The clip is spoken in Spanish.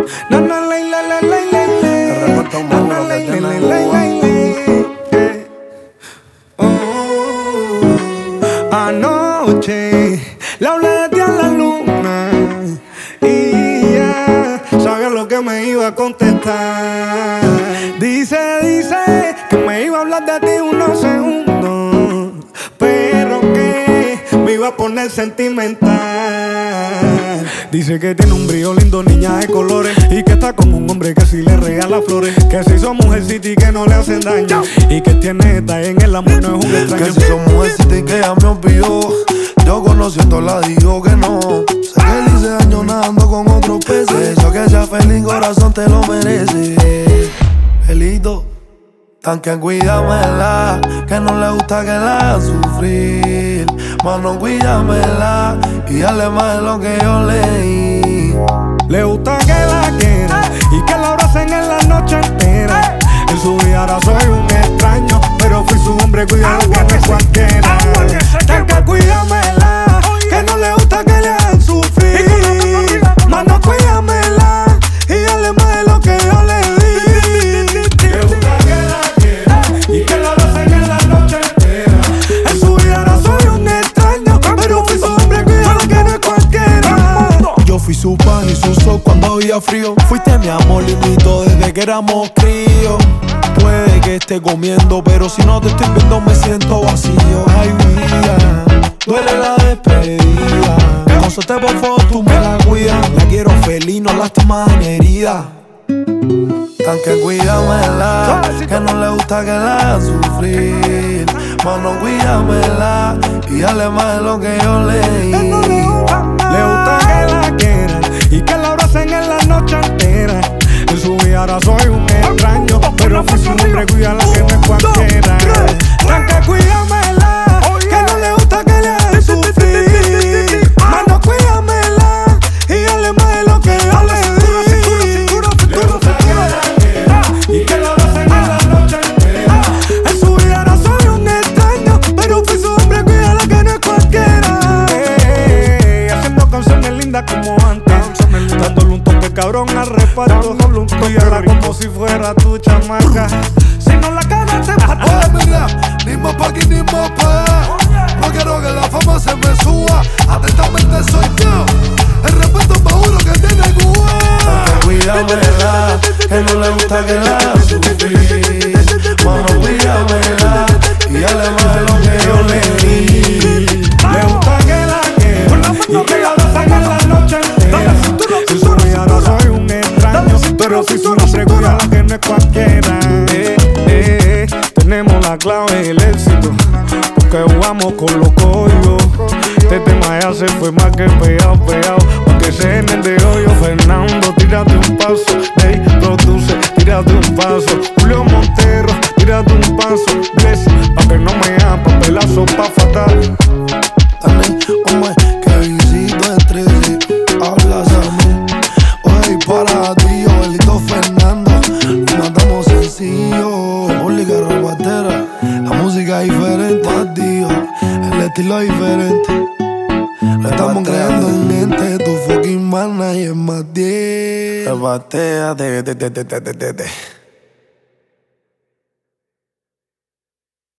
Na na lay lay lay lay lay lay. Reparto Na na lay lay lay lay lay lay. Anoche le hablé de ti a la luna y ya sabía lo que me iba a contestar. Dice que me iba a hablar de ti unos segundos, pero que me iba a poner sentimental. Dice que tiene un brillo lindo, niña de colores, y que está como un hombre que si le regala flores, que si son mujercita y que no le hacen daño, y que tiene detalle en el amor, no es un extraño. Que si son mujercita y que ella me olvidó, yo conociéndola digo que no. Sé que le hice daño nadando con otros peces. Eso que sea feliz, corazón te lo merece. Felito, tan que cuídamela, que no le gusta que la haga sufrir. Mano, cuídamela y dale más de lo que yo leí. Le gusta que la quieran y que la abracen en la noche entera. En su vida ahora soy un extraño, pero fui su hombre, cuidado que no es cualquiera. Tan que cuídamela, que no le gusta que le hagan sufrir. Mano, cuídamela y dale más de lo que yo le di. Le gusta que la quieran y que la abracen en la noche entera. En su vida ahora soy un extraño, pero fui su hombre, cuidado que no es cualquiera. Yo fui su pan y su sol cuando había frío. Fuiste mi amor lindo desde que éramos críos. Puede que esté comiendo, pero si no te estoy viendo me siento vacío. Ay, vida, duele la despedida. Concéntrate por favor, tú me la cuidas. La quiero feliz, no lastimada ni herida. Tan que cuídamela, que no le gusta que la haga sufrir. Mano, cuídamela y dale más de lo que yo leí. Le gusta que la quieran y que la abracen en la noche entera. En su vida ahora soy un extraño, pero fui su hombre, cuídala que no es cualquiera. Tan que cuídamela, que no le gusta que le hagan sufrir. Mano, cuídamela y dale más de lo que yo le di. Le gusta que la quieran y que la abracen en la noche entera. En su vida ahora soy un extraño, pero fui su hombre, cuídala que no es cualquiera. Haciendo canciones lindas como antes, dándole un toque cabrón al reparto. Cuídala como si fuera tu chamaca. Si no la cagas te mato. Oye, mira, ni más pa' aquí ni más pa' allá. No quiero que la fama se me suba. Atentamente soy yo, el respeto más juro que tiene Cuba. Cuídamela, que no le gusta que la haga sufrir. Mano, cuídamela y dale más de lo que yo le di. Le gusta que la quieran y que la abrazan en la noche entera. En su vida no soy un extraño, pero si su nombre, cuídala que no es cualquiera. Tenemos la clave del éxito, porque jugamos con los códigos. Este tema ya se fue más que pegado, porque se en el de hoyo. Fernando, tírate un paso. Ey, produce, tírate un paso. Julio Montero, tírate un paso. Bless, pa' que no me haga papelazo pa' fatal. También, hombre, que visito el 13. Hablas a mí. Oye, para ti, Joelito Fernando. Lo matamos sencillo. Pública reportera. La música es diferente. Más tío, el estilo es diferente. Lo estamos creando en mente. Tu fucking mana y es más 10. Rebatea,